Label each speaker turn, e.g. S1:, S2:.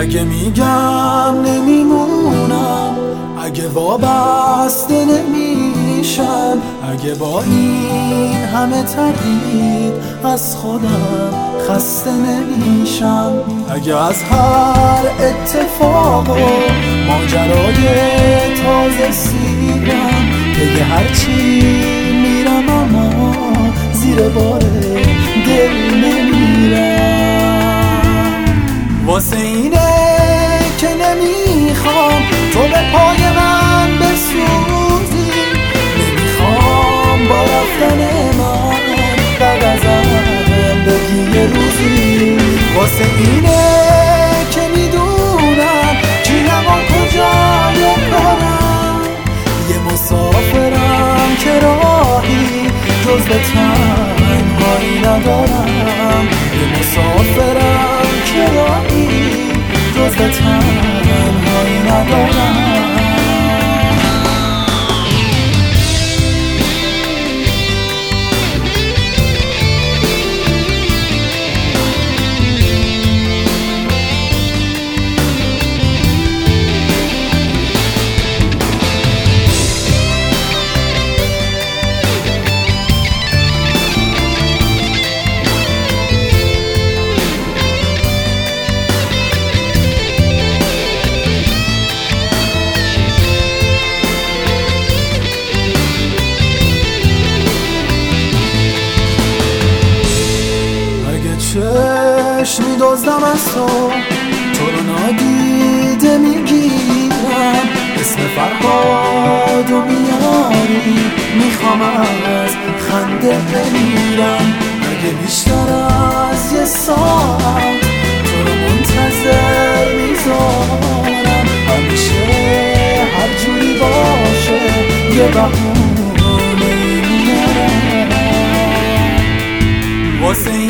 S1: اگه میگم نمیمونم، اگه وابسته نمیشم، اگه با این همه تردید از خودم خسته نمیشم، اگه از هر اتفاق و ماجرای تازه سیرم دیگه هرچی میرم اما زیر بار دل نمیرم. واسه اینه که نمیخوام تو به پای من بسوزی، نمیخوام با رفتن من بعد ازم بگی یه روزی. واسه اینه که میدونم کیم و کجای کارم، یه مسافرم که راهی جز به تنهایی ندارم، یه مسافرم که راهی جز به تنهایی ندارم. چشم می‌دزدم از تو رو نادیده میگیرم، اسم فرهادو میاری میخوام از خنده بمیرم. اگه بیشتر از یه ساعت تو رو منتظر میذارم، همیشه هر جوری باشه یه بهونه میارم. واسه